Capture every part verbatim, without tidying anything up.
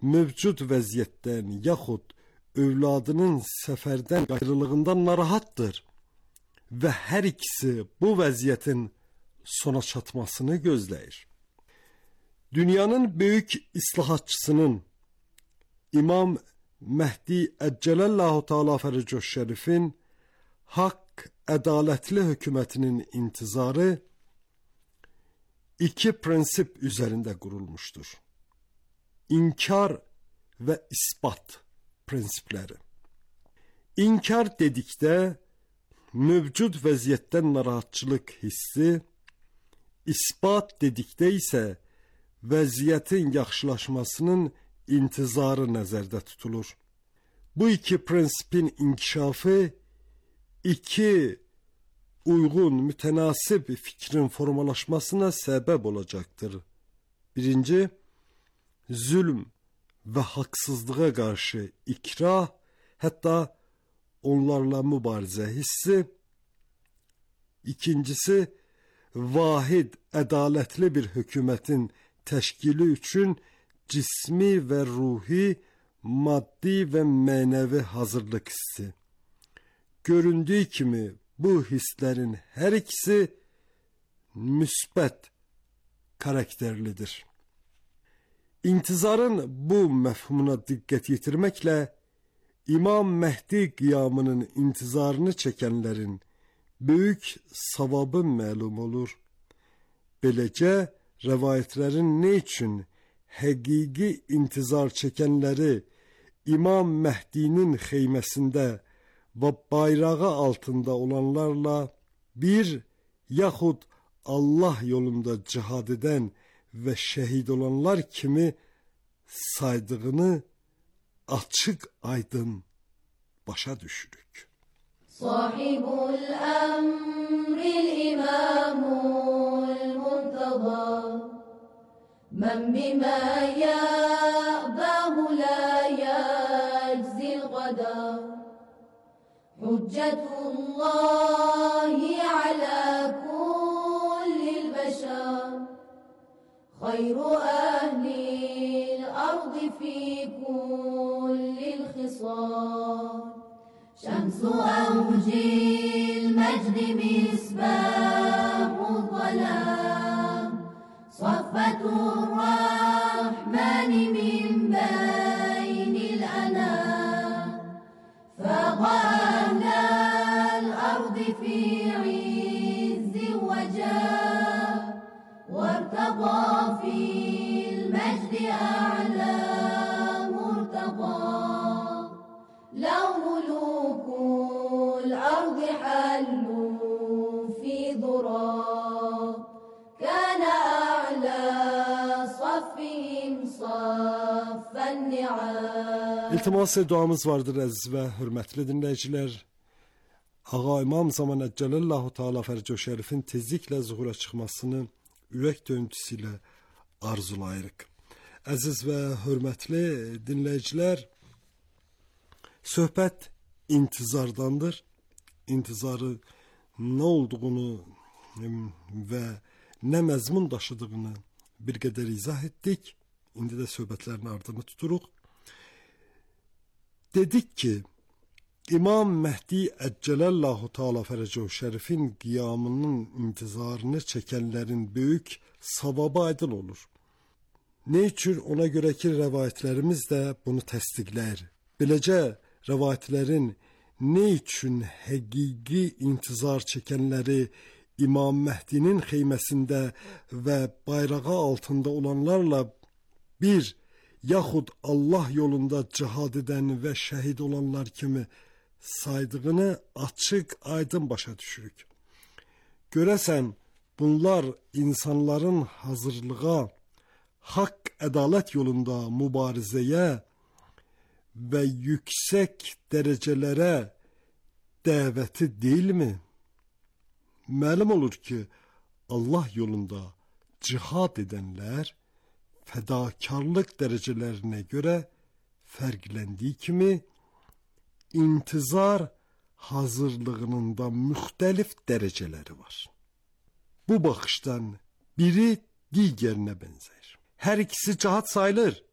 mövcud vəziyyətdən yaxud övladının səfərdən ayrılığından narahatdır və hər ikisi bu vəziyyətin sona çatmasını gözləyir. Dünyanın böyük islahatçısının İmam Məhdi Əccələllahu Teala Fərəcoş Şərifin haqq, ədalətli hökumətinin intizarı iki prinsip üzərində qurulmuşdur. İnkar və isbat prinsipləri. İnkar dedikdə mövcud vəziyyətdən narahatçılıq hissi, isbat dedikdə isə vəziyyətin yaxşılaşmasının intizarı nəzərdə tutulur. Bu iki prinsipin inkişafı iki uyğun, mütənasib fikrin formalaşmasına səbəb olacaqdır. Birinci, zülm və haqsızlığa qarşı ikrah, hətta onlarla mübarizə hissi. İkincisi, vahid, ədalətli bir hökumətin təşkili üçün cismi və ruhi, maddi və mənəvi hazırlıq hissi. Göründüyü kimi bu hisslərin hər ikisi müsbət karakterlidir. İntizarın bu məfhumuna diqqət yetirməklə İmam Məhdi qiyamının intizarını çəkənlərin böyük savabı məlum olur. Beləcə, rəvayətlərin nə üçün həqiqi intizar çəkənləri İmam Məhdinin xeyməsində və bayrağı altında olanlarla bir, yaxud Allah yolunda cihad edən və şəhid olanlar kimi saydığını açıq aydın başa düşürük. Sahibul əmril imamul muntaba mən bimə yəbəhu lə yəczil qadar Hüccetullahi ala kullil beşer Hayru ehlil ardı fi kullil khisar Şemsu evcil mecdi misbahu zalam Saffetur rahmani min beynil anam فَقَالَ الْأَرْضِ فِي عِزٍّ وَجَاهٍ وَارْتَقَى فِي الْمَجْدِ أَعْلَى مُرْتَقَى لَوْ مُلُوكُ الْأَرْضِ حَلُّوا فِي ذُرَى كَانَ أَعْلَى صَفِّهِمْ صَفَّ النِّعَامِ İltimas duamız vardır əziz və hörmətli dinləyicilər. Ağa İmam Zaman Əccələllahu Teala Fərəcoş Şərifin tezliklə zuhura çıxmasını ürək döyüntüsü ilə arzulayırıq. Əziz və hörmətli dinləyicilər, söhbət intizardandır. İntizarı nə olduğunu və nə məzmun daşıdığını bir qədər izah etdik. İndi də söhbətlərin ardını tuturuq. Dedik ki, İmam Məhdi Əccələllahu Teala Fərəcoş Şərifin qiyamının intizarını çəkənlərin böyük savabı aydın olur. Ne üçün? Ona görə ki, rəvayətlərimiz də bunu təsdiqləyir. Beləcə, rəvayətlərin ne üçün həqiqi intizar çəkənləri İmam Məhdinin xeyməsində və bayrağı altında olanlarla bir, yaxud Allah yolunda cihad edən və şəhid olanlar kimi saydığını açıq aydın başa düşürük. Görəsən, bunlar insanların hazırlığa, haqq, ədalət yolunda mübarizəyə və yüksək dərəcələrə dəvəti deyilmi? Məlum olur ki, Allah yolunda cihad edənlər fədakarlıq dərəcələrinə görə fərqləndiyi kimi intizar hazırlığının da müxtəlif dərəcələri var. Bu baxışdan biri digərinə bənzər. Hər ikisi cihad sayılır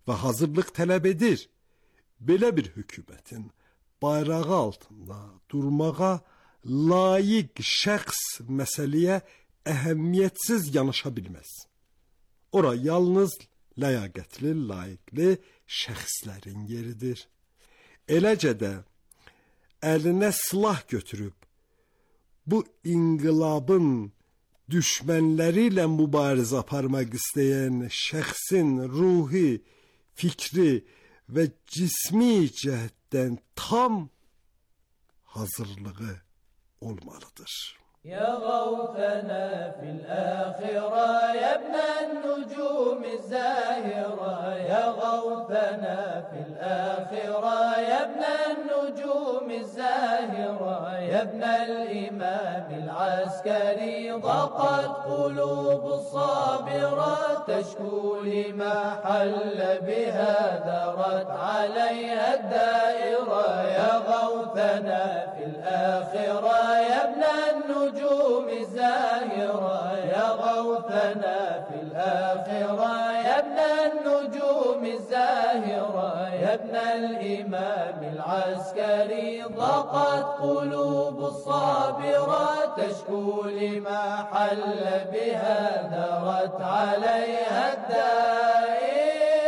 və hazırlıq tələb edir. Belə bir hökumətin bayrağı altında durmağa layiq şəxs məsələyə əhəmiyyətsiz yanaşa bilməz. Ora yalnız ləyaqətli, layiqli şəxslərin yeridir. Eləcə də əlinə silah götürüb bu inqilabın düşmənləri ilə mübarizə aparmaq istəyən şəxsin ruhi, fikri və cismi cəhətdən tam hazırlığı olmalıdır. يا غوثنا في الآخرة يا ابن النجوم الزاهرة يا غوثنا في الآخرة يا ابن النجوم الزاهرة يا ابن الإمام العسكري ضاقت قلوب الصابرة تشكو لما حل بها ذرت عليها الدائرة يا غوثنا في الآخرة يا ابن النجوم الزاهرة يا غوثنا في الآخرة يا ابن النجوم الزاهرة يا ابن الإمام العسكري ضاقت قلوب الصابرة تشكو لما حل بها ذرت عليها الدائرة.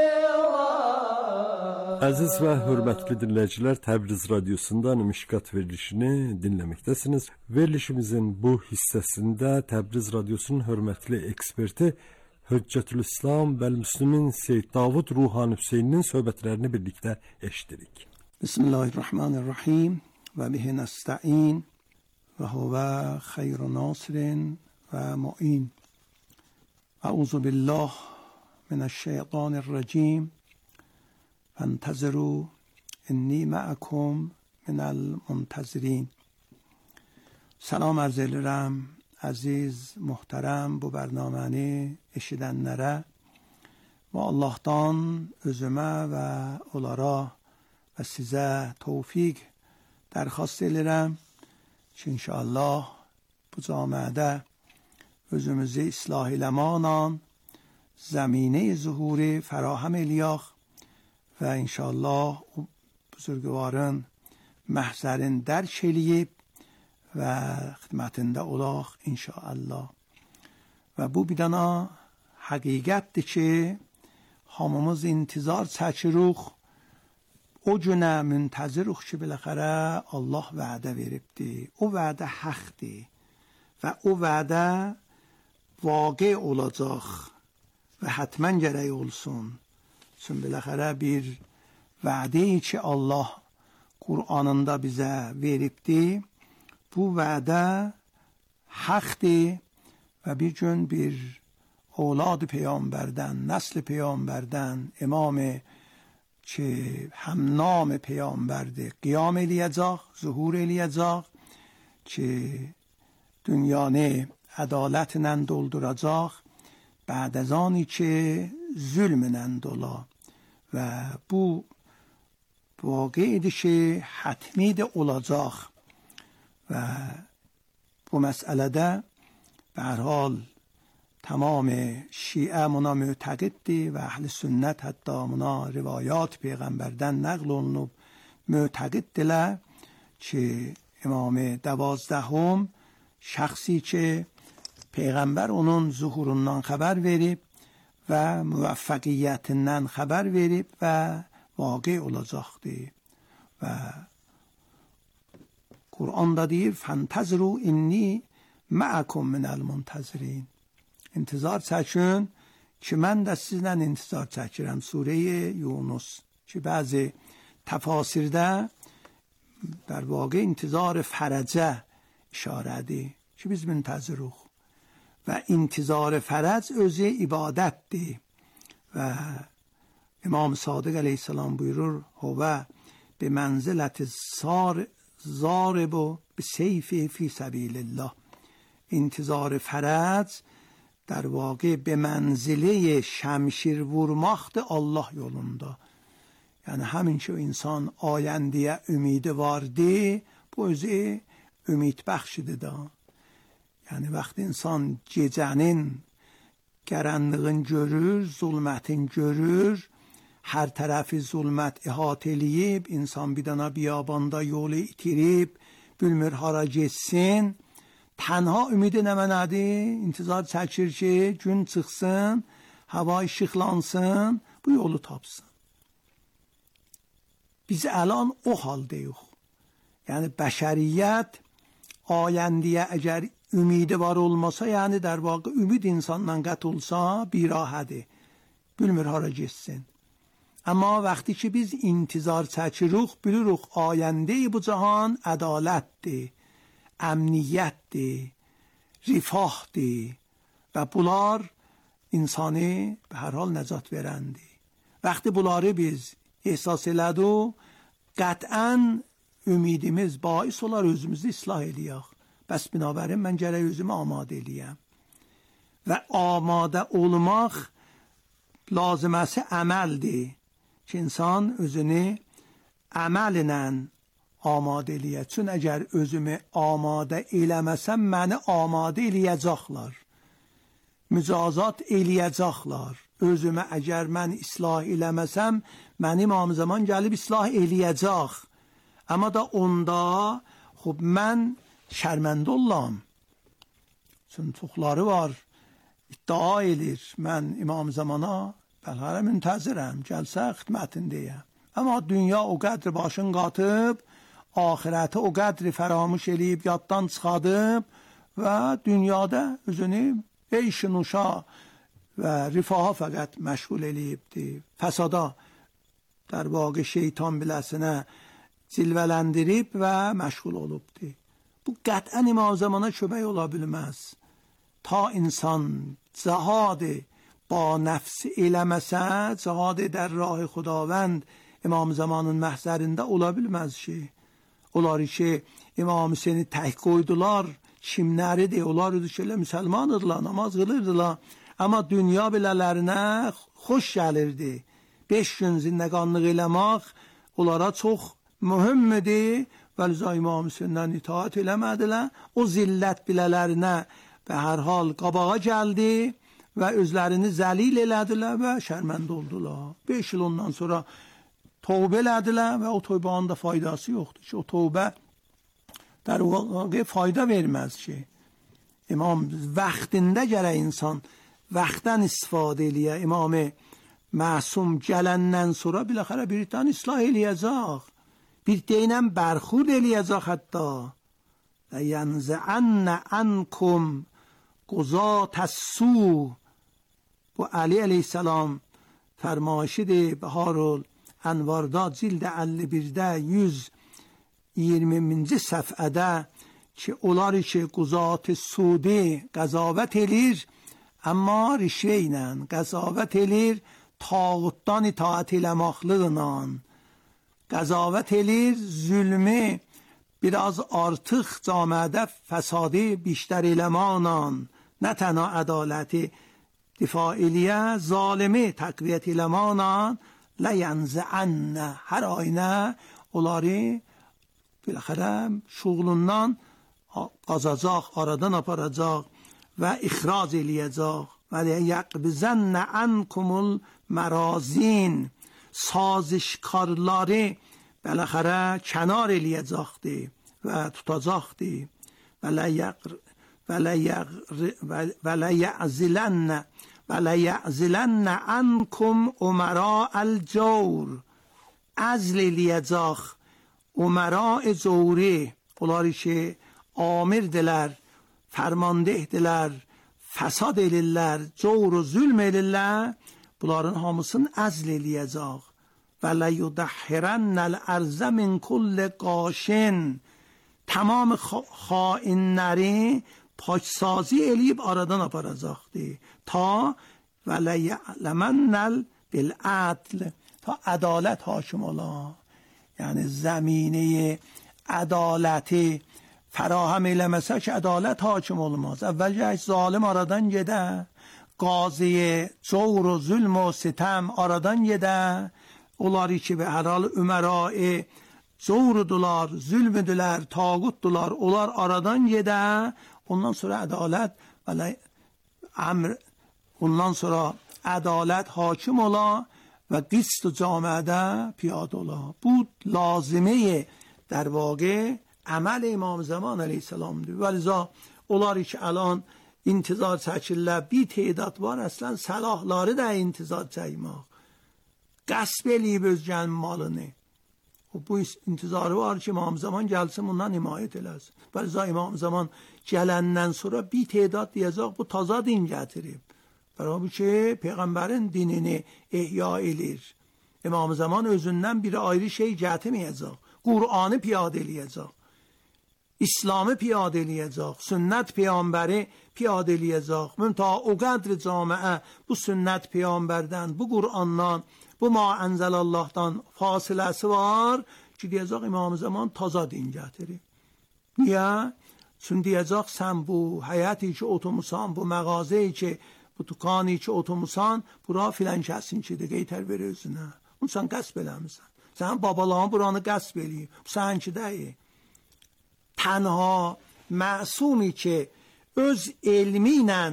Əziz və hörmətli dinləyicilər, Təbriz Radiosundan Mişkat verilişini dinləməkdəsiniz. Verilişimizin bu hissəsində Təbriz Radiosunun hörmətli eksperti Höccətülislam Bəl-Müslimin Seyyid Davud Ruhani Hüseyninin söhbətlərini birlikdə eşidirik. Bismillahirrahmanirrahim və bihi nəstəin və huvə xeyru nasirin və mu'in. Əuzu billah minəşşeytanirracim. فانتظروا انی معکم من المنتظرین. سلام عرض ederim aziz, muhterem bu bernameyi eşidenlere ve Allah'tan özüme ve onlara ve size tevfik درخواست ederim ki inşallah bu camiada özümüzü ıslah eləmaqla زمینه ظهور فراهم eləyək و انشالله بزرگواران محضرین درک eləyib و خدمتinde olaq inşallah. و bu bir dana həqiqətdir ki hamımız intizar çəkirik, o günə müntəzirik ki biləxərə Allah vədə veribdir. O vədə həqdir və o vədə vaqe olacaq və hətmən gərək olsun. Çünkü biləxərə bir vədeyi ki Allah Kur'anında bizə veribdir. Bu vədə həqdir və bir gün bir اولاد پیامبردن، نسل پیامبردن، امام که هم نام پیامبرده قیام الیجاق، ظهور الیجاق که دنیانه عدالتنن dolduracaq بعد از آنی که ظلمنن dola و bu واقعیdir ki حتمیdir olacaq و bu məsələdə به هر حال تمام شیعه منا معتقدی و اهل سنت حتی منا روایات پیغمبردن نقل olunub معتقدdiler که امام دوازدهم şəxsi ki peyğəmbər onun zuhurundan xəbər verib və müvəffəqiyyətindən xəbər verib və vaqe olacaqdır və Qur'anda deyir fantazru inni ma'akum minəl muntazirin. İntizar çəkin ki mən də sizlə intizar çəkirəm. Surə Yunus ki bəzi təfasirdə در واقع انتظار فرجه işarədir ki biz müntəziruq və intizar fərəc özü ibadətdir və İmam Sadiq əleyhissalam buyurur huvə bi mənziləti zaribu bi seyfi fi səbilillah. İntizar fərəc در واقع به منزله شمشیر vurmaqdır Allah yolunda. Yəni həmin ki insan ayəndiyə ümidi vardır, bu özü ümid bəxşidir da. Yəni vaxt insan gecənin qaranlığını görür, zulmətin görür her tərəfi zulmət əhatə eləyib, insan bir dana biyabanda yolu itirib, bilmir hara getsin. Tənha ümidi nə mənədir? İntizar çəkir ki, gün çıxsın, hava işıqlansın, bu yolu tapsın. Biz الان o haldayıq. Yəni bəşəriyyət ayəndiyə əgər ümidi var olmasa, yəni در واقع ümid insandan qət olsa birahədir. Bilmir hara getsin. Amma vaqti ki biz intizar çəkirik, bilirik ayəndə bu cahan ədalətdir, əmniyyətdir, rifahdır və bunlar insanı به هر حال نجات verəndir. وقتی bunları biz ehsas elədik, qətlən ümidimiz باعث olar özümüzü islah eləyək. Bəs binabərin mən gərək özümü amadə eləyəm. Və amadə olmaq laziməsi əməldir ki, insan özünü əməllə amadə eləyək. Çün əgər özümü amadə eləməsəm, məni amadə eləyəcəklər. Mücazat eləyəcəklər. Özümü əgər mən islah eləməsəm, məni imam zaman gəlib islah eləyəcək. Amma da onda xub mən şərməndə olam. Çün çoxları var, iddia edir. Mən imam zamana bəlkə müntəzirəm, gəlsə xidmətindəyəm. Amma dünya o qədr başın qatıb, ahirəti o qədr fəramuş eləyib, yaddan çıxadıb və dünyada özünü eyş-nuşa və rifaha fəqət məşğul eləyibdir. Fəsada در واقع şeytan biləsinə cilvələndirib və məşğul olubdur. Bu qətlən imam zamana kömək ola bilməz. Ta insan cəhadı با نفس eləməsə, cəhadı در راه خداوند imam zamanın məhzərində ola bilməz ki. Onlar ki, İmam Hüseyni tək qoydular, kimləridir? Onlar idi ki, müsəlmanıdırlar, namaz qılırdılar. Amma dünya bilələrinə xoş gəlirdi. Beş gün zindəqanlıq eləmək onlara çox mühümmidir və lüza İmam Hüseyndən itaat eləmədilər. O zillət bilələrinə və hər hal qabağa gəldi və özlərini zəlil elədilər və şərməndə oldular. Beş il ondan sonra tövbə elədilər və o tövbənin də faydası yoxdur ki, o tövbə در واقع fayda verməz ki. İmam vaxtında gərək insan vaxtdan istifadə eləyə. İmam məsum gələndən sonra biləxərə bir tane islah eləyəcək. Bir deyinən bərxurd eləyəcək hətta. لَيَنْزَعَنَّ عَنْكُمْ قُضَاةَ السُّوءِ Bu Ali əleyhissalam fərmayişidir. Bəharul Ənvarda cild əlli birdə yüz iyirminci səfədə ki, onlar ki, quzat-ı sudi qəzavət elir, amma rişvə ilə qəzavət elir, tağutdan itaat eləmaqlıqla qəzavət elir, zülmü biraz artıq camiədə fəsadı biştər eləmaqla, nə tənha ədaləti difa eləyə, zalimi təqviyyət eləmaqla, ləyənzəənnə, hər aynə onları biləxərə şuğlundan qazacaq, aradan aparacaq və ixrac eləyəcək. Və yəqbizənnə ənkumul mərazin, sazişkarları biləxərə kənar eləyəcəkdir və tutacaqdır. Və ləyəzilənə və ləyəzilənə ənkum umara əl-cawr, əzl eləyəcək Umara Zori, onları ki, amirdirlər, fərmandehdirlər, fəsad elirlər, cawr و zülm elirlər, bunların hamısını əzl eləyəcək. Və ləyudəhhirənnəl ərzə min kulli qاشin, tamam xainləri paçsazı eləyib aradan aparacaqdır. Ta və ləyələmənnəl bil'ədl, ta ədalət hakim ola. یعنی زمینه عدالتی فراهم eləməsə ki, ədalət hakim olmaz. Əvvəlcə zalim aradan gedə, qaziyə cawr و zulm و sitem aradan gedə, onları ki, və hər hal ümərai cawrdular, zülmüdülər, tağutdular, onlar aradan gedə, ondan sonra ədalət və əmr, ondan sonra ədalət hakim ola و قسط و جامعه پیادولا بود لازمه در واقع عمل امام زمان علیه السلام دی. ولذا اولاری که الان intizar çəkirlər, bir teydad var, əslən səlahları da intizar çəkmək. Qəsb eləyib özgənin malını. Bu intizarı var ki, İmam Zaman gəlsin, bundan himayət eləsin. Bəli, İmam Zaman gələndən sonra bir teydad deyəcək, bu taza din gətirib. Bəli ki, Peyğəmbərin dinini ehya elir. İmam Zaman özündən bir ayrı şey gətirməyəcək. Qur'anı piyadə eləyəcək. İslamı piyadə eləyəcək. Sünnət Peyğəmbəri piyadə eləyəcək. Müntəha o qədr camiə bu sünnət Peyğəmbərdən, bu Qur'andan, bu ma ənzəlallahdan fasiləsi var ki, deyəcək İmam Zaman taza din gətirib. Niyə? Çünki deyəcək sən bu həyəti ki oturmusan, bu məğazəyi ki, bu dükkanı ki oturmusan, bura filan kəsin kidir, qeytər ver özünə. Bunu sən qəsb eləmirsən. Sən babaların buranı qəsb eləyib. Bu sənki deyil. تنها معصومی که öz علمینن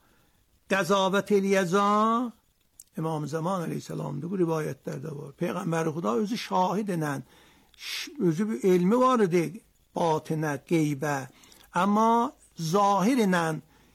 قضاوت الیزا امام زمان علیه السلام ده bu rivayetlərdə var. Peyğəmbər Xuda özü şahidlə, özü bir elmi var idi batinə, qeybə, amma zahirlə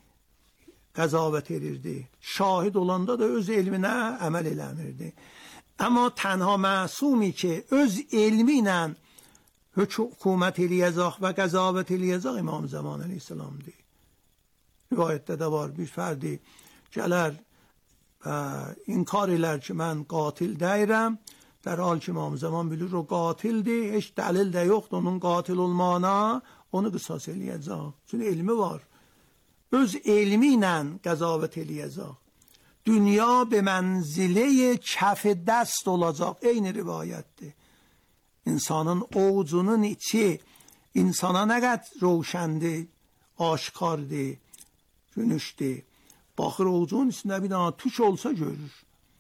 qəzavət edirdi. Şahid olanda da öz elminə əməl eləmirdi. Amma tənha məsumi ki öz elminlə hökumət eləyəcək və qəzavət eləyəcək İmam Zaman علیه السلام دی. Rivayətdə də var, bir fərdi gələr və inkar elər ki, mən qatil deyirəm. در حال که İmam Zaman bilir o qatildir, heç dəlil də yoxdur onun qatil olmağına, onu qisas eləyəcək. Çünki elmi var. Öz elmi ilə qəzavət eləyəcək. Dünya به منزله کف دست olacaq. Eyni rivayətdir. İnsanın ovucunun içi insana nə qədər roşəndir, aşkardır, günüşdür. Baxır ovucunun içində bir dana tuş olsa görür.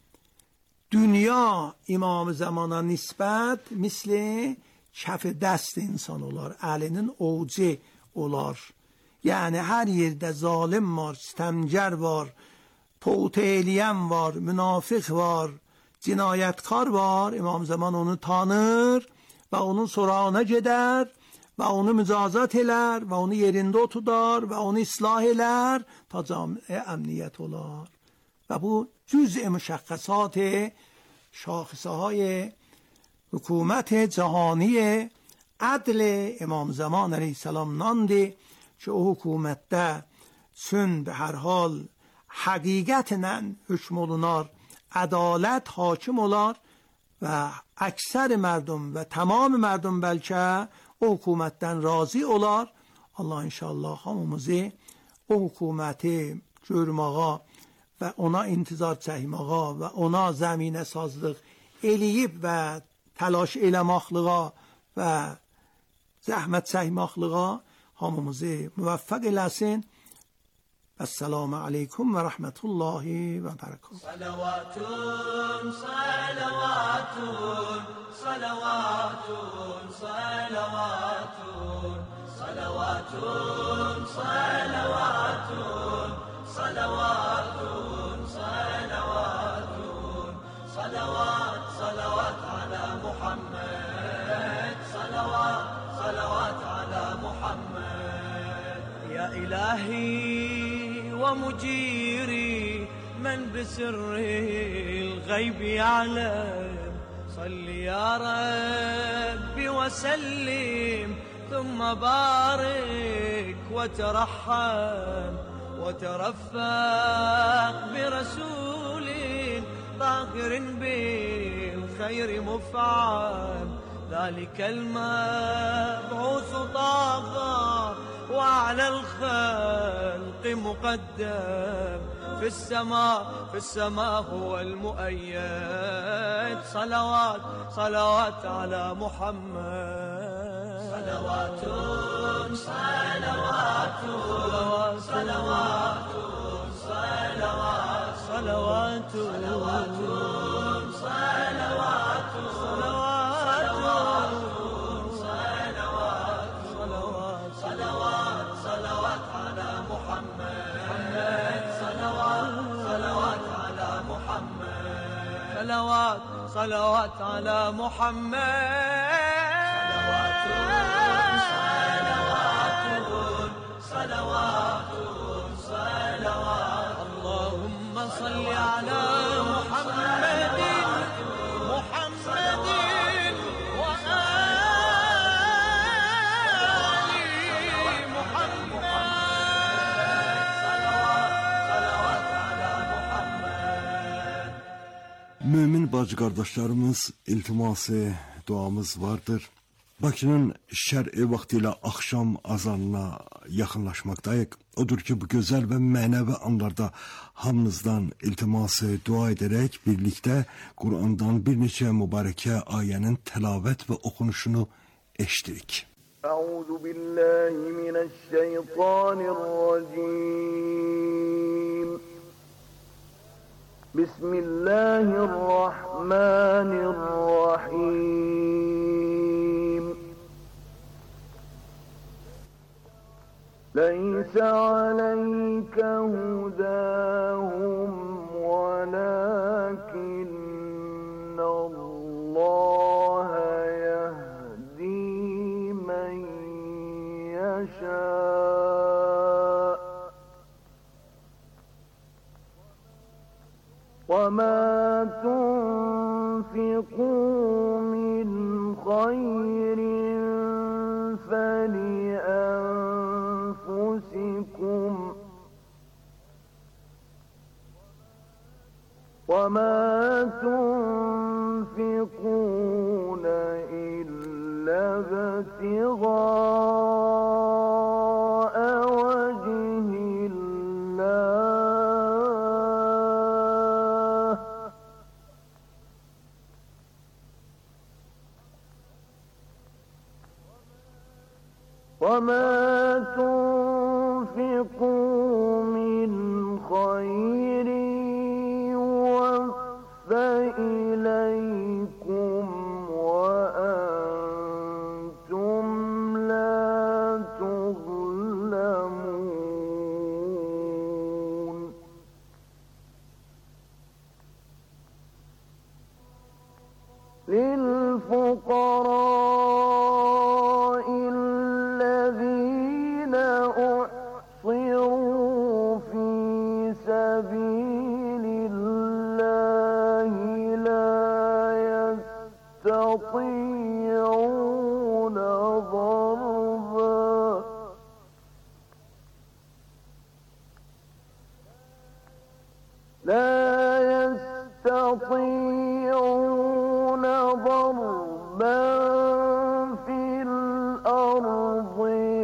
Dünya İmam Zamana nisbət misli kaf dست insan olar, əlinin ovucu olar. Yəni hər yerdə zalim var, sistemgər var, toğut eləyən var, münafiq var, cinayətkar var. İmam Zaman onu tanır və onun sorağına gedər və onu mücazat elər və onu yerində otudar və onu islah elər ta camiə əmniyyət olar. Və bu cüzء مشخصات شاخصه های حکومت جهانی عدل امام زمان علیه السلام نانده که او حکومت ده سن به هر حال حقیقت نن حکم olunار عدالت حاکم olar و اکثر مردم و تمام مردم بلکه او حکومتden راضی olar. Allah inşallah hamımızı o hükümeti görməyə və ona intizar çəkməyə və ona zəminə sazlıq eləyib və təlaş eləməklığa və zəhmət çəkməklığa hamımızı müvəffəq eləsin. Esselamu aleykum və rəhmətullahi və bərəkatuhu. Salavatun, salavatun, salavatun, salavatun, salavatun, salavatun, salavatun, salavatun, salavat, salavat ala Muhammed, salavat, salavat ala Muhammed. Ya ilahi ومجيري من بسر الغيب يعلم صل يا ربي وسلم ثم بارك وترحم وترفق برسول ظاهر بالخير مفعم ذلك المبعوث طاغى وعلى الخلق مقدم في السماء في السماء هو المؤيد صلوات صلوات على محمد صلوات صلوات صلوات صلوات صلوات صلوات صلوات صلوات صلوات على محمد صلوات صلوات صلوات اللهم صل على محمد محمد وآل محمد صلوات صلوات على محمد. Mümin bacı qardaşlarımız, iltiması, duamız vardır. Bakının şər'i vaxtilə axşam azanına yaxınlaşmaqdayıq. Odur ki, bu gözəl və mənəvi anlarda hamınızdan iltiması dua edərək birlikdə Qur'andan bir neçə mübarəkə ayənin təlavət və oxunuşunu eşdirik. Əuzu billahi mineşşeytanirracim. Bismillahirrahmanirrahim. ليس عليك هداهم ولكن الله يهدي من يشاء وما تنفقوا من خير فلأنفسكم وما تنفقون إلا ابتغاء وجه الله وما تنفقوا من خير يوفى إليكم وأنتم لا تظلمون. للفقراء الذين أحصروا في سبيل الله لا يستطيعون ضربا لا يستطيعون ضربا في الأرض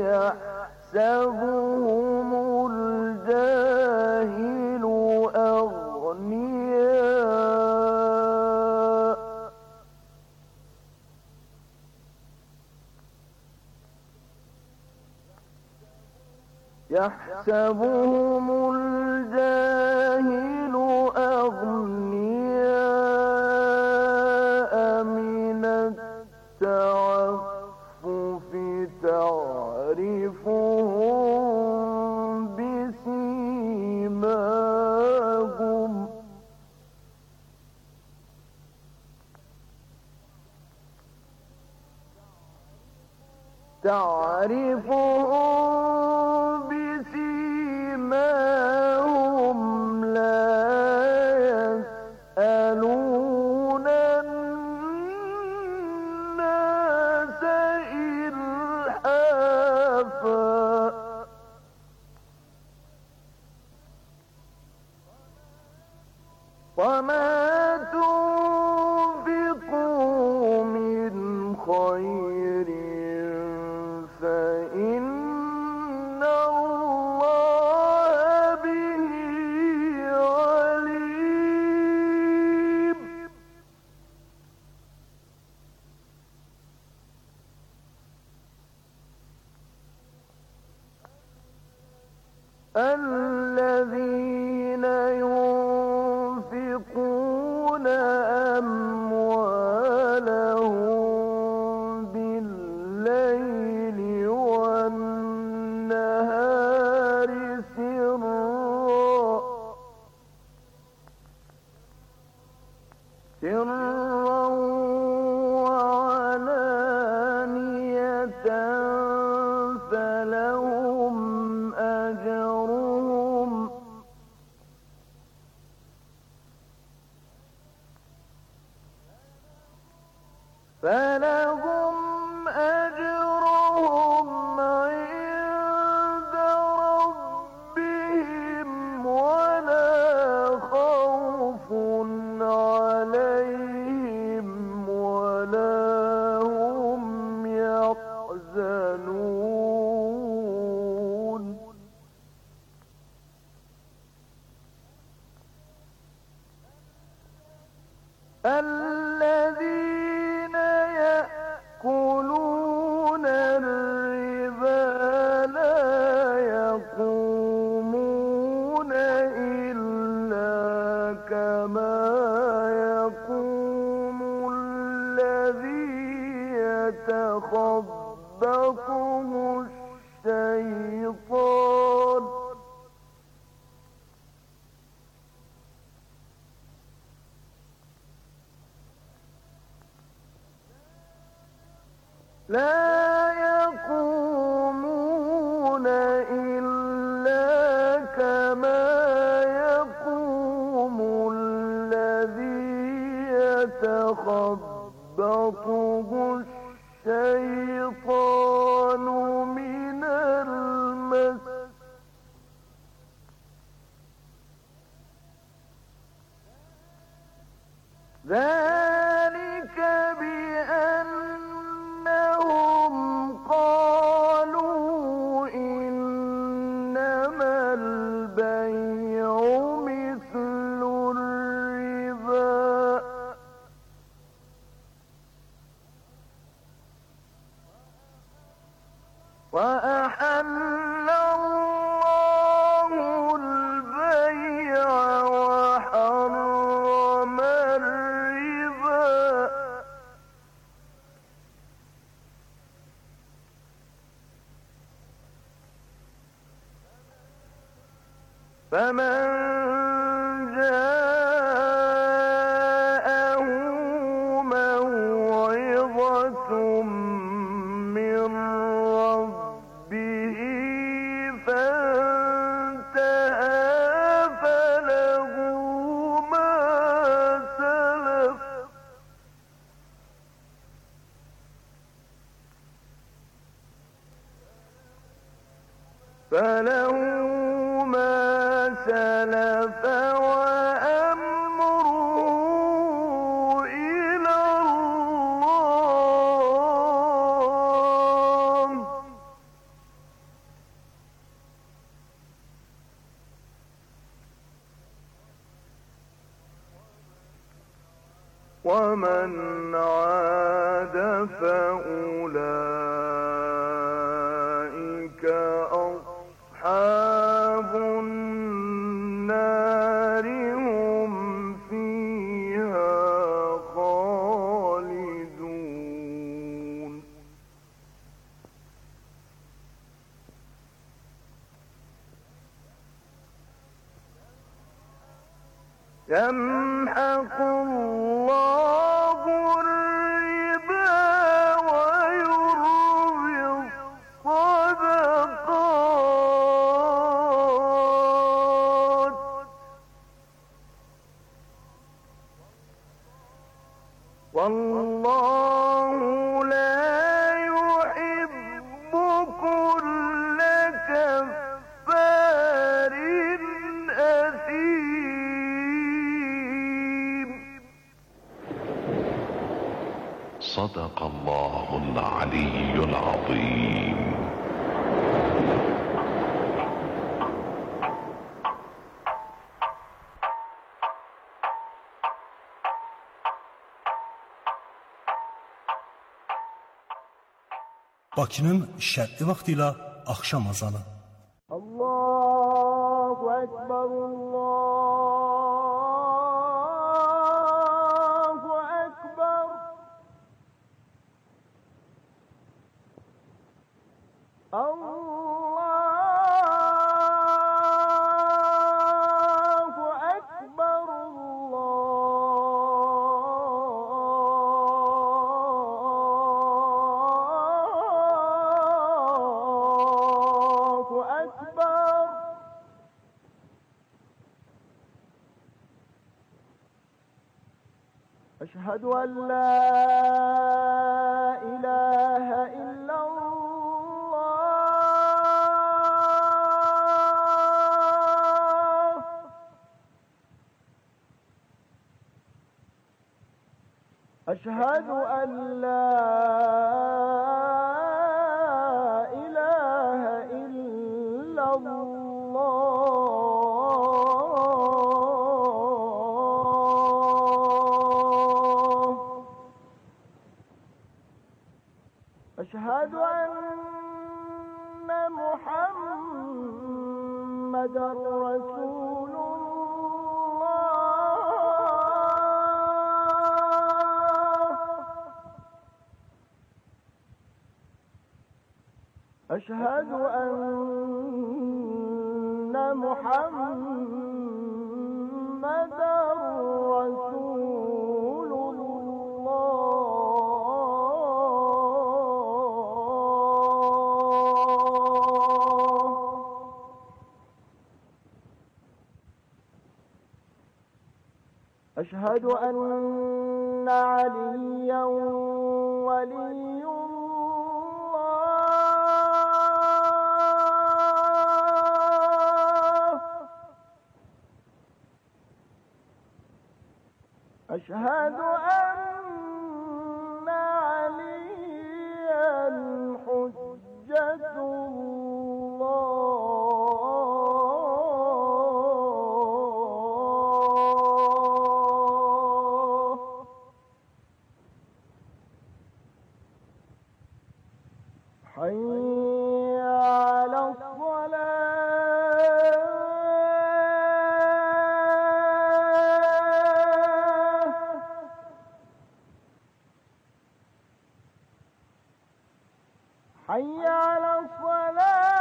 يحسبهم الجاهل أغنياء يحسبهم الجاهل أغنياء من التعفف تعرفهم بسيماهم تعرفهم بسيماهم لا يسألون الناس إلحافا وما تنفقوا من خير فإن الله به عليم. الذين ينفقون أموالهم بالليل والنهار سرا سرا فلهم أجرهم عند ربهم ولا خوف عليهم ولا هم يحزنون الذين يأكلون الربا لا يقومون إلا كما يقوم الذي يتخبطه الشيطان لا يقومون إلا كما يقوم الذي يتخبطه الشيطان من المس ذلك بأنهم قالوا إنما البيع مثل الربا وأحل الله البيع وحرم الربا فمن جاءه موعظة من ربه فانتهى فله ما سلف فله ما سلف وأمره إلى الله ومن عاد فأولئك أصحاب النار هم فيها خالدون يمحق الله الربا ويربي الصدقات والله لا يحب كل كفار أثيم. صدق الله العلي العظيم. Bakının şərqi vaxtı ilə axşam azanı. Allahu Ekber, Allahu Ekber. Allahu Ekber, Allahu Ekber. أشهد أشهد أن لا إله إلا الله أشهد أن لا إله إلا الله أشهد أن محمدا رسول أشهد أن محمدا رسول الله أشهد أن عليا ولي أشهد أن عليا حجة الله حي على حي على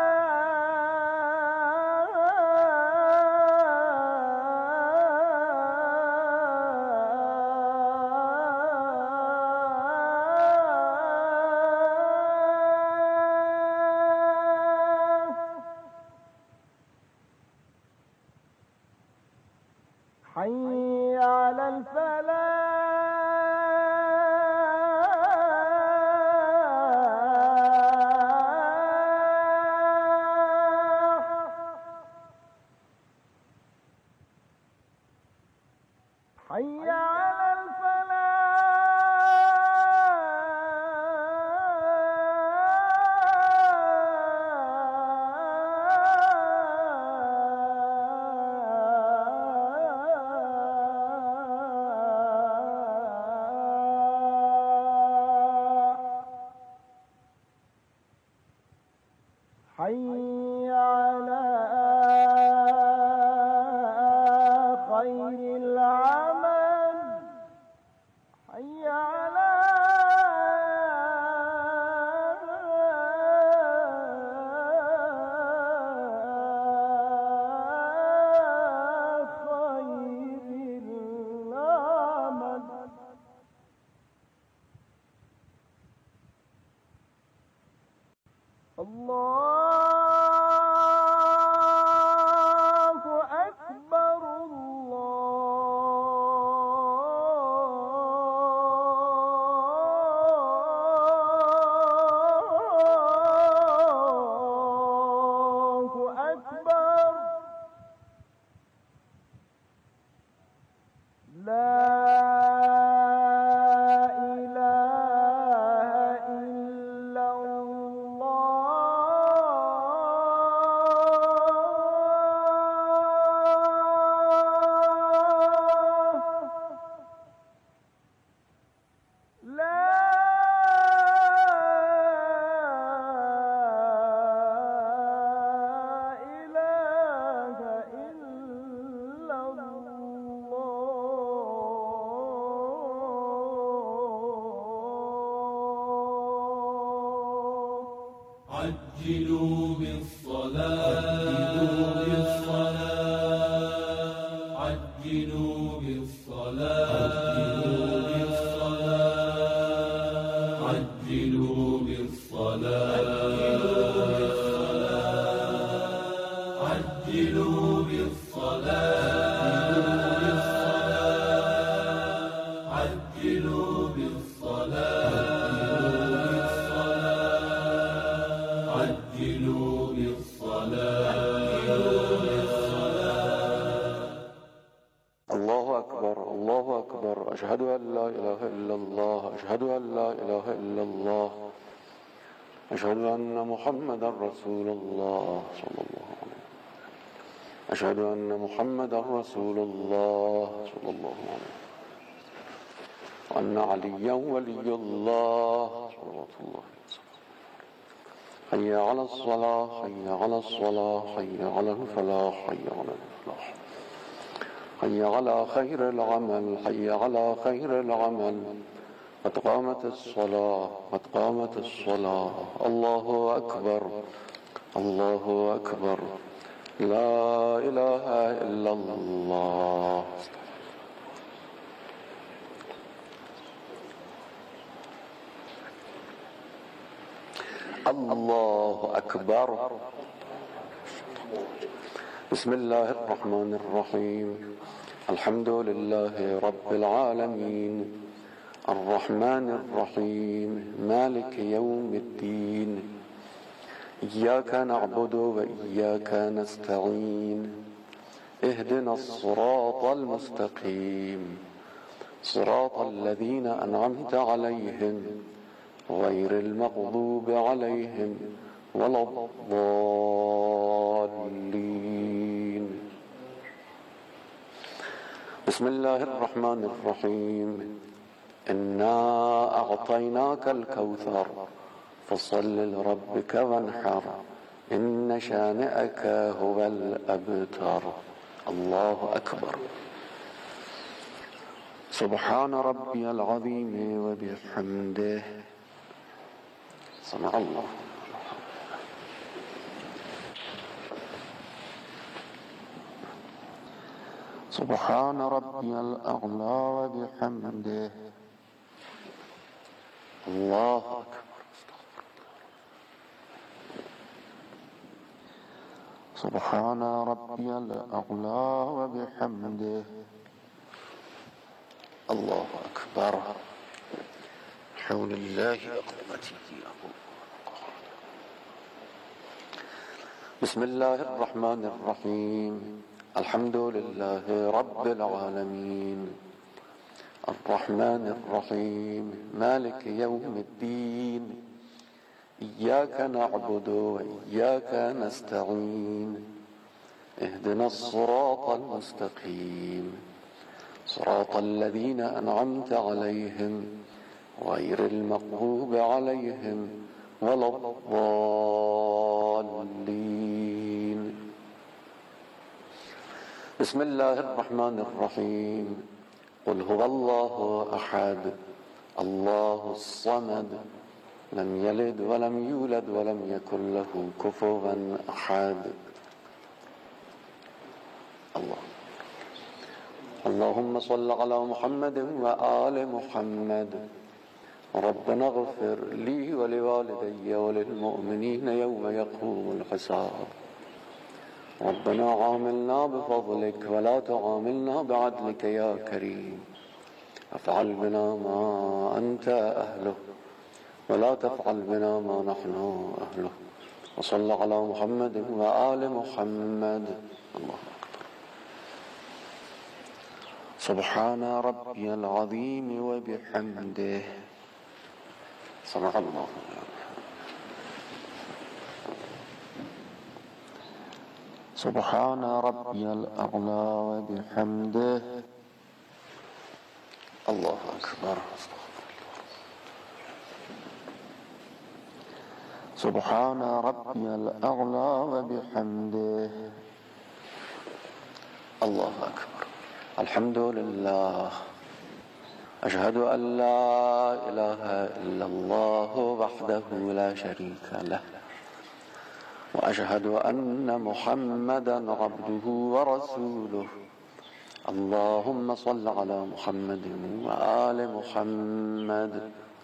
الصلاة حي على الفلاح حي على الفلاح حي على خير العمل حي على خير العمل الله أكبر الله أكبر لا إله إلا الله لا إله إلا الله عجلوا بالصلاة عجلوا بالصلاة عجلوا بالصلاة عجلوا بالصلاة عجلوا بالصلاة الله أكبر الله أكبر أشهد أن لا إله إلا الله أشهد أن لا إله إلا الله أشهد أن محمدا رسول الله صلى الله عليه وسلم أشهد أن محمدا رسول الله صلى الله عليه وسلم وأن عليا ولي الله صلوات الله وسلم حي على الصلاة حي على الصلاة حي على الفلاح حي على الفلاح حي على خير العمل حي على خير العمل قد قامت الصلاة قد قامت الصلاة الله أكبر الله أكبر لا إله إلا الله الله أكبر بسم الله الرحمن الرحيم الحمد لله رب العالمين الرحمن الرحيم مالك يوم الدين إياك نعبد وإياك نستعين اهدنا الصراط المستقيم صراط الذين أنعمت عليهم غير المغضوب عليهم ولا الضالين بسم الله الرحمن الرحيم إنا أعطيناك الكوثر فصل لربك وانحر إن شانئك هو الأبتر الله أكبر سبحان ربي العظيم وبحمده سمع الله سبحان ربي الأعلى وبحمده الله أكبر سبحان ربي الأعلى وبحمده الله أكبر حول الله قوته بسم الله الرحمن الرحيم الحمد لله رب العالمين الرحمن الرحيم مالك يوم الدين إياك نعبد وإياك نستعين اهدنا الصراط المستقيم صراط الذين أنعمت عليهم غير المغضوب عليهم ولا الضالين بسم الله الرحمن الرحيم قل هو الله أحد الله الصمد لم يلد ولم يولد ولم يكن له كفوا أحد الله اللهم صل على محمد وآل محمد ربنا اغفر لي ولوالدي وللمؤمنين يوم يقوم الحساب ربنا عاملنا بفضلك ولا تعاملنا بعدلك يا كريم افعل بنا ما أنت أهله ولا تفعل بنا ما نحن أهله وصل على محمد وآل محمد الله أكبر سبحان ربي العظيم وبحمده سمع الله سبحان ربي الأعلى وبحمده الله أكبر سبحان ربي الأعلى وبحمده الله أكبر الحمد لله أشهد أن لا إله إلا الله وحده لا شريك له وأشهد أن محمدا عبده ورسوله اللهم صل على محمد وآل محمد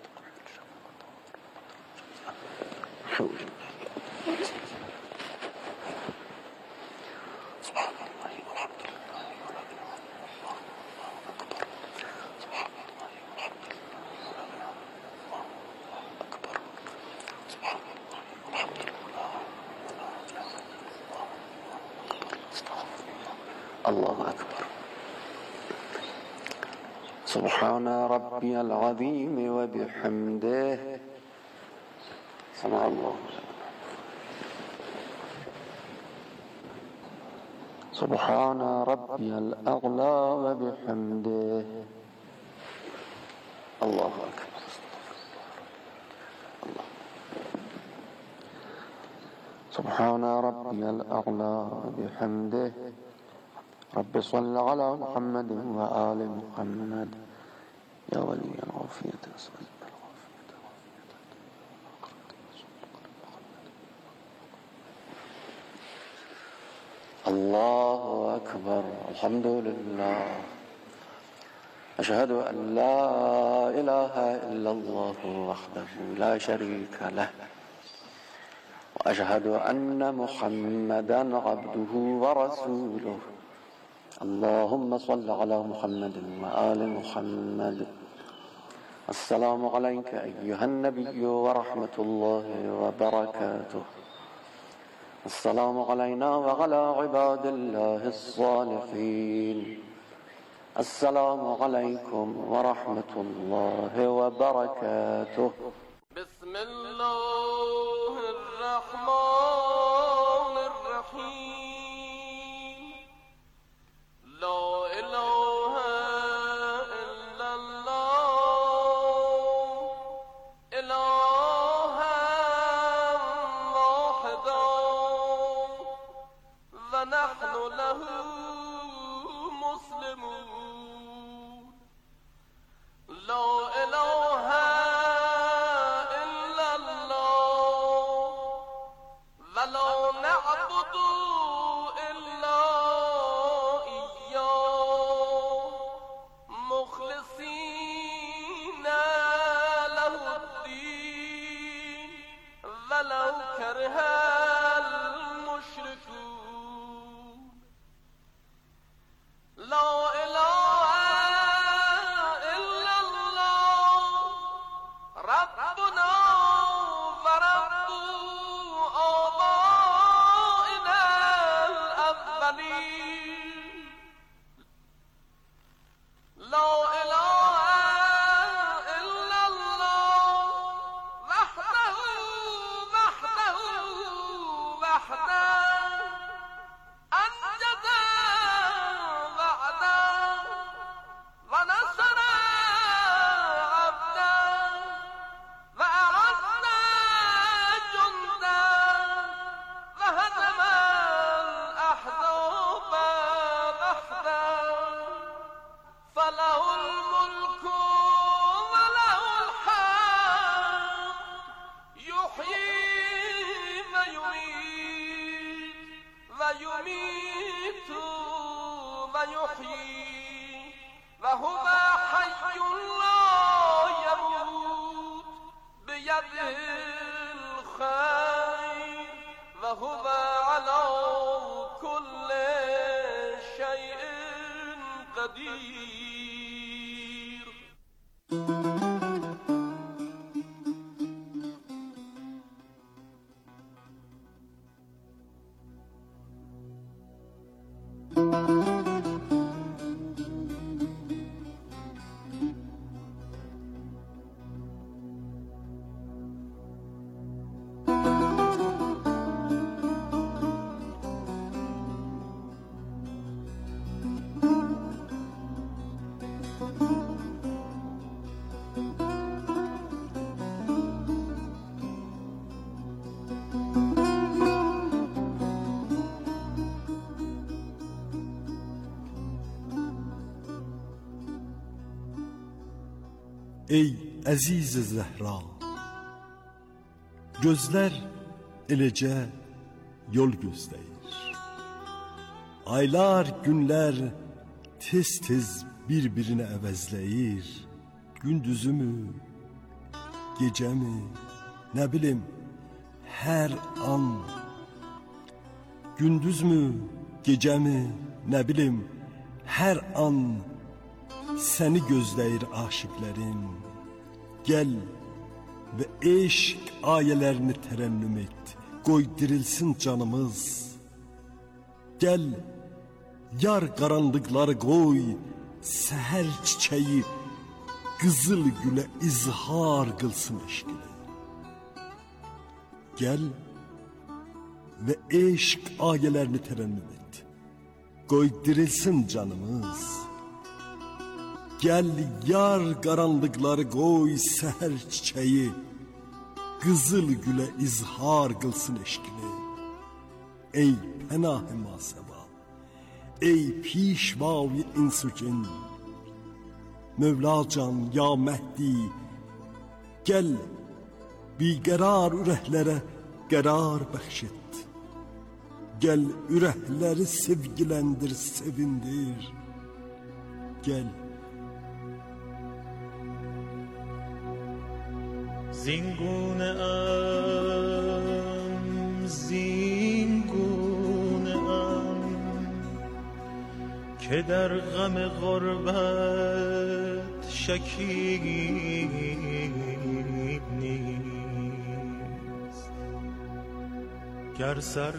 سبحان الله والحمد لله ولا إله إلا الله والله أكبر سبحان الله والحمد لله الله أكبر. سبحان ربي العظيم وبحمده. سمع الله. سبحان ربي الأعلى وبحمده. الله أكبر. الله. سبحان ربي الأعلى وبحمده. رب صل على محمد وآل محمد يا ولي العافية. الله أكبر. الحمد لله. أشهد أن لا إله إلا الله وحده لا شريك له، وأشهد أن محمدا عبده ورسوله. اللهم صل على محمد وآل محمد. السلام عليك أيها النبي ورحمة الله وبركاته. السلام علينا وعلى عباد الله الصالحين. السلام عليكم ورحمة الله وبركاته. بسم الله الرحمن الرحيم. لا إله إلا الله إلها واحدا ونحن له مسلمون. لا إله إلا الله ولا نعبد إلا إياه مخلصين له الدين ولو كره المشركون. لا إله إلا الله ربنا ورب آبائنا الأولين. لا إله إلا الله وحده وحده وحده أنجز وعده ونصر عبده وأعز جنده وهزم الأحزاب وحده. فله الملك وله الحمد يحيي ويميت ويميت ويحيي وهو حي لا يموت بيده الخير وهو على كل شيء قدير. Ey əziz Zəhra, gözlər eləcə yol gözləyir. Aylar, günlər tez-tez bir-birini əvəzləyir. Gündüzümü, gecəmi, nə bilim, hər an. Gündüzmü, gecəmi, nə bilim, hər an səni gözləyir aşıqlərim. Gəl və eşq ayələrini tərənnüm et, qoy dirilsin canımız. Gəl Yar qaranlıqları qoy, səhər çiçəyi qızıl gülə izhar qılsın eşqini. Gəl və eşq ayələrini tərənnüm et. Qoy dirilsin canımız. Gəl yar qaranlıqları qoy, səhər çiçəyi qızıl gülə izhar qılsın eşqini. Ey pənah-ı masəva, ey pişvay insucin, Mevla can ya Mehdi, gəl biqərar ürəklərə qərar bəxş et. Gəl ürəkləri sevgiləndir, sevindir. Gəl. زینگونه ام زینگونه ام که در غم غربت شکیب نیست. گر سر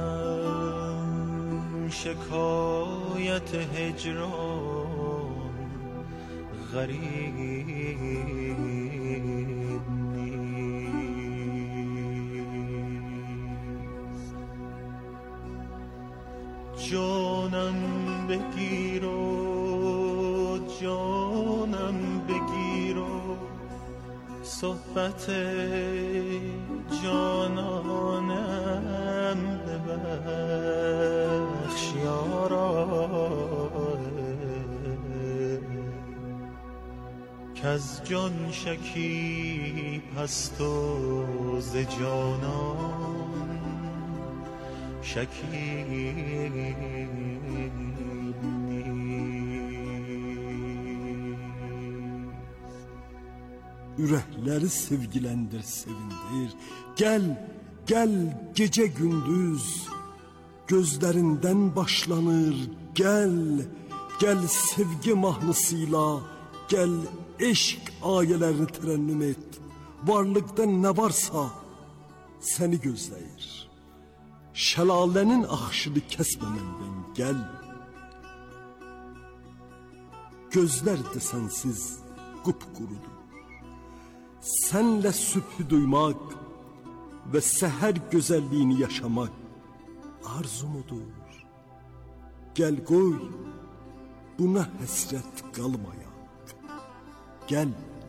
کنم شکایت هجران غریب جانم بگیر و جانم بگیر و صحبت جانانم ببخش یارا کز جان شکیب هست و ز جانان şekil Ürəkləri sevgiləndir, sevindir. Gəl, gəl gecə gündüz gözlərindən başlanır. Gəl, gəl sevgi mahnısıyla, gəl eşq ayələrini tərənnüm et. Varlıqda nə varsa səni gözləyir. Şəlalənin axışını kəsmə məndən, gəl. Gözlər də sənsiz qupqurudur. Sənlə sübhü duymaq və səhər gözəlliyini yaşamaq arzumudur. Gəl qoy, buna həsrət qalmayaq. Gəl.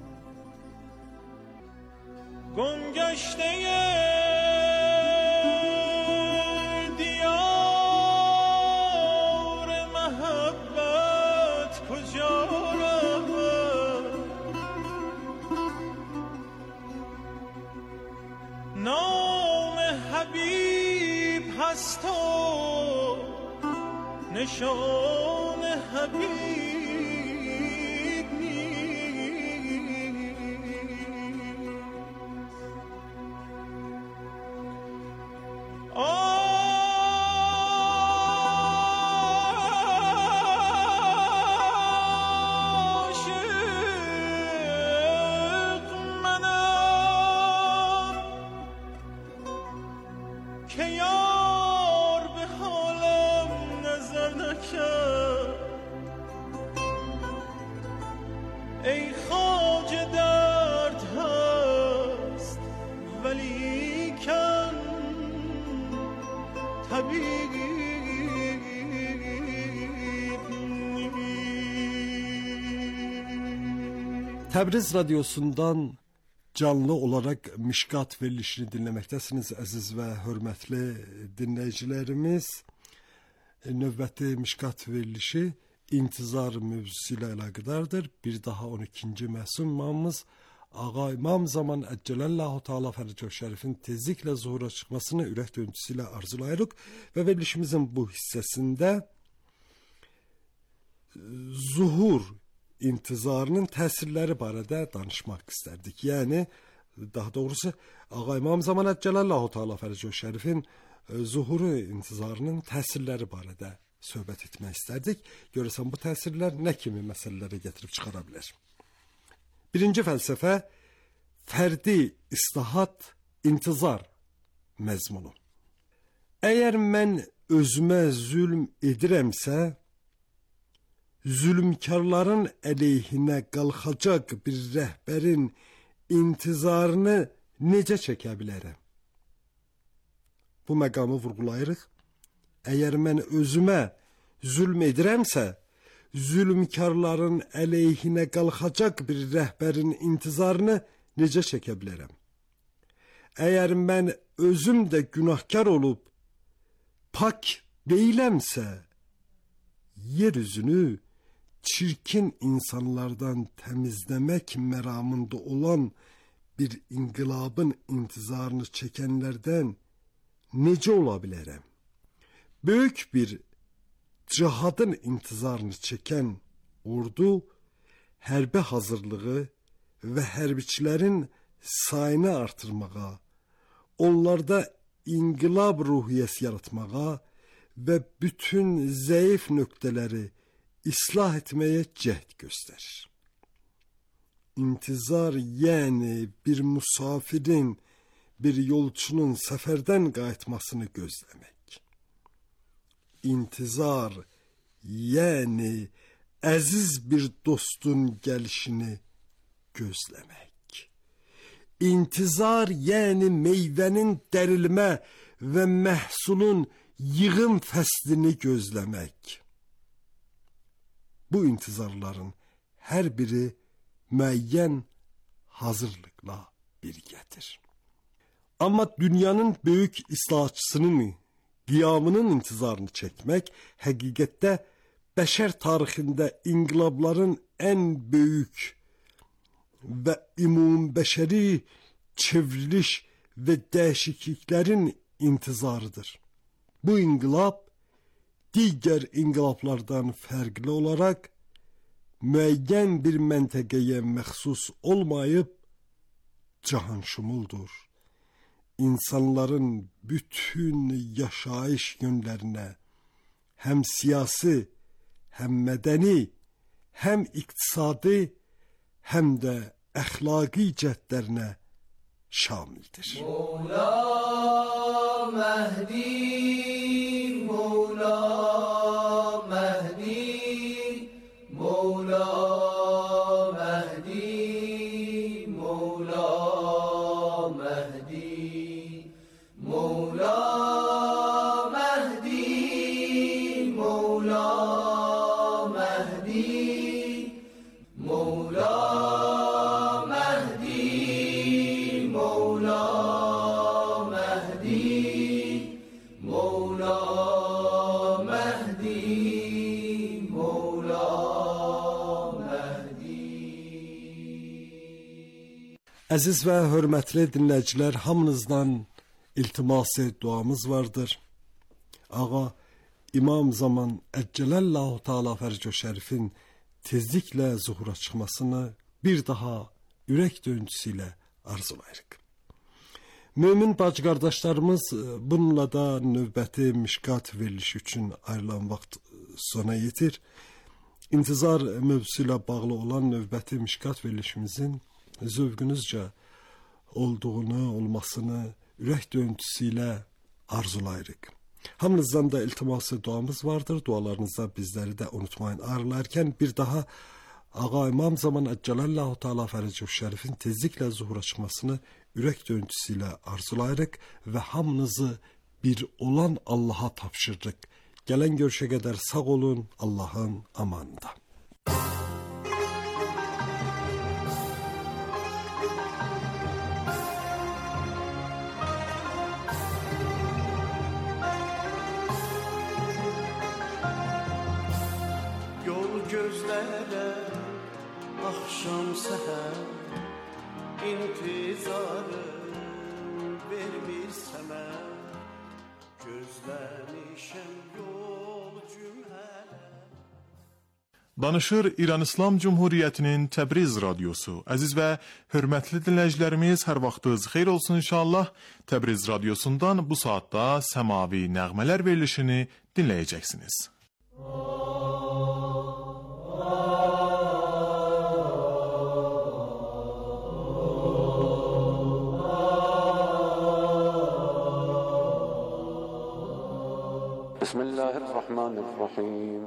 Göngeşteye نشان حبیب نیست. عاشق منم که یار به حالم نظر نکرد. ای خواجه درد هست ولیکن طبیب نیست. Təbriz radiosundan canlı olaraq Mişqat verilişini dinləməkdəsiniz əziz və hörmətli dinləyicilərimiz. Növbəti Mişqat verilişi intizar mövzusu ilə əlaqədardır. Bir daha on ikinci məsumamız Ağa İmam Zaman Əccələllahu Teala Fərəcə Şərifin tezliklə zuhura çıxmasını ürək döyüntüsü ilə arzulayırıq və verilişimizin bu hissəsində zuhur intizarının təsirləri barədə danışmaq istərdik. Yəni, daha doğrusu Ağa İmam Zaman Əccələllahu Teala Fərəcə Şərifin zuhuru intizarının təsirləri barədə söhbət etmək istərdik. Görəsən bu təsirlər nə kimi məsələlərə gətirib çıxara bilər? Birinci fəlsəfə fərdi islahat intizar məzmunu. Əgər mən özümə zülm edirəmsə, zulmkarların əleyhinə qalxacaq bir rəhbərin intizarını necə çəkə bilərəm? Bu məqamı vurğulayırıq. Əgər mən özümə zülm edirəmsə, zulmkarların əleyhinə qalxacaq bir rəhbərin intizarını necə çəkə bilərəm? Əgər mən özüm də günahkar olub pak deyiləmsə, yeryüzünü çirkin insanlardan təmizləmək məramında olan bir inqilabın intizarını çəkənlərdən necə ola bilərəm? Böyük bir cihadın intizarını çəkən ordu hərbi hazırlığı və hərbiçilərin sayını artırmağa, onlarda inqilab ruhiyyəsi yaratmağa və bütün zəif nöqtələri islah etməyə cəhd göstərir. İntizar yəni bir musafirin, bir yolçunun səfərdən qayıtmasını gözləmək. İntizar yəni əziz bir dostun gəlişini gözləmək. İntizar yəni meyvənin dərilmə və məhsulun yığım fəslini gözləmək. Bu intizarların hər biri müəyyən hazırlıqla birgədir. Amma dünyanın böyük islahatçısının qiyamının intizarını çəkmək həqiqətdə bəşər tarixində inqilabların ən böyük və ümumbəşəri çevriliş və dəyişikliklərin intizarıdır. Bu inqilab digər inqilablardan fərqli olaraq müəyyən bir məntəqəyə məxsus olmayıb cahanşumuldur. İnsanların bütün yaşayış yönlərinə, həm siyasi, həm mədəni, həm iqtisadi, həm də əxlaqi cəhdlərinə şamildir. Mevla Mehdi, Mevla Mehdi, Mevla Mehdi, Mevla Mehdi, Mevla Mehdi, Mevla Mehdi, Mevla Əziz və hörmətli dinləyicilər, hamınızdan iltiması duamız vardır. Ağa İmam Zaman Əccələllahu Teala Fərco Şərifin tezliklə zuhura çıxmasını bir daha ürək döyüntüsü ilə arzulayırıq. Mömin bacı qardaşlarımız, bununla da növbəti mişqat verilişi üçün ayrılan vaxt sona yetir. İntizar mövzusu ilə bağlı olan növbəti mişqat verilişimizin zövqünüzcə olduğunu, olmasını ürək döyüntüsü ilə arzulayırıq. Hamınızdan da iltiması duamız vardır. Dualarınızda bizləri də unutmayın. Arılarkən bir daha Ağa İmam Zaman Əccələllahu Teala Fərco Şərifin tezliklə zuhura çıxmasını ürək döyüntüsü ilə arzulayırıq və hamınızı bir olan Allaha tapşırırıq. Gələn görüşə qədər sağ olun, Allahın amanında. Gözlərə axşam səhər intizarı vermir sənə gözləmişəm yolcum hələ. Danışır İran İslam Cumhuriyyətinin Təbriz radiosu. Əziz və hörmətli dinləyicilərimiz, hər vaxtınız xeyir olsun inşallah. Təbriz radiosundan bu saatda səmavi nəğmələr verilişini dinləyəcəksiniz. بسم الله الرحمن الرحیم.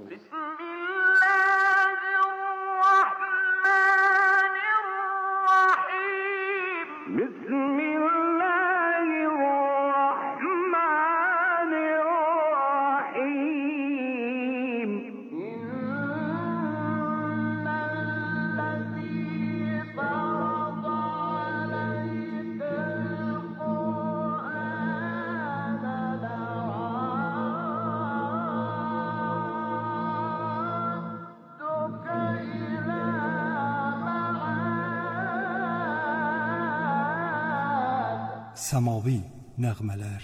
Səmavi nəğmələr.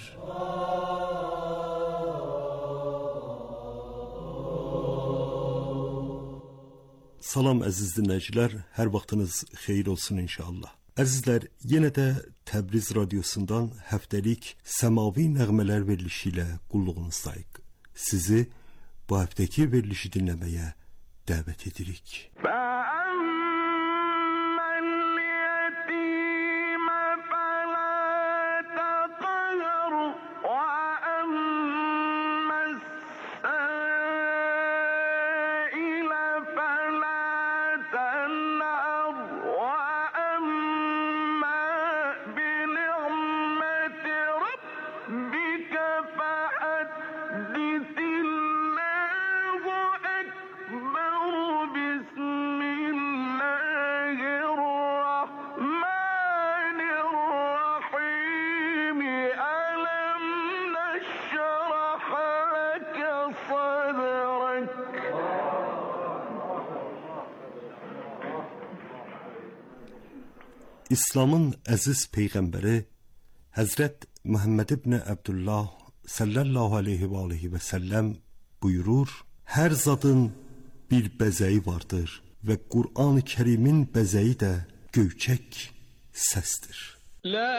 Salam əziz dinləyicilər, hər vaxtınız xeyir olsun inşallah. Əzizlər, yenə də Təbriz radiosundan həftəlik Səmavi nəğmələr verilişi ilə qulluğunuzdayıq. Sizi bu həftəki verilişi dinləməyə dəvət edirik. İslamın əziz peyğəmbəri Həzrət Muhammed ibn Abdullah sallallahu aleyhi və aleyhi və səlləm buyurur: hər zadın bir bəzəyi vardır və Qur'an-ı Kərimin bəzəyi də göyçək səsdir. La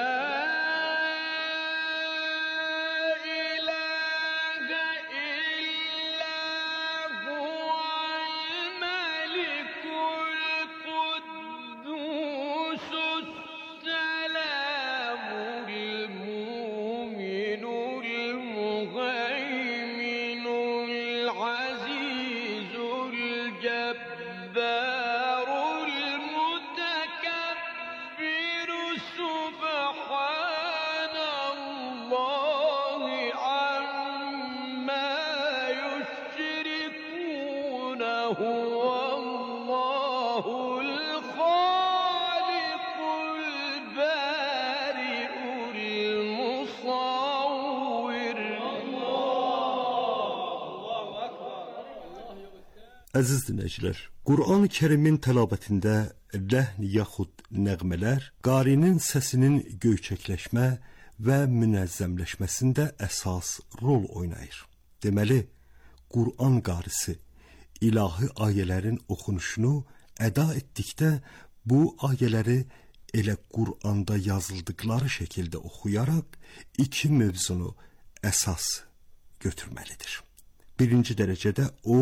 Əziz dinləyicilər, Qur'an-ı Kərimin təlavətində ləhn yaxud nəğmələr qarinin səsinin göyçəkləşmə və münəzzəmləşməsində əsas rol oynayır. Deməli, Qur'an qarisi ilahi ayələrin oxunuşunu əda etdikdə bu ayələri elə Qur'anda yazıldıqları şəkildə oxuyaraq iki mövzunu əsas götürməlidir. Birinci dərəcədə o,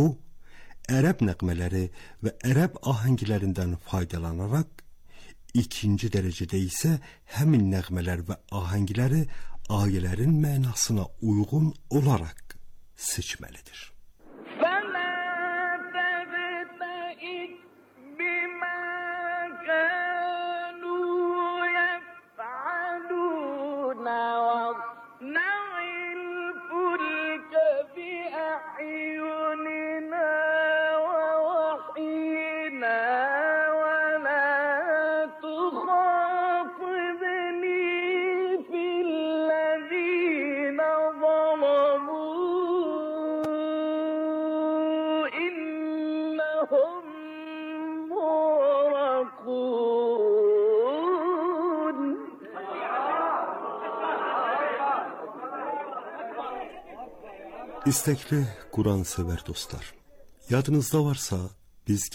ərəb nəğmələri və ərəb ahənglərindən faydalanaraq, ikinci dərəcədə isə həmin nəğmələr və ahəngləri ayələrin mənasına uyğun olaraq seçməlidir. İstəkli Quran sevər dostlar, yadınızda varsa biz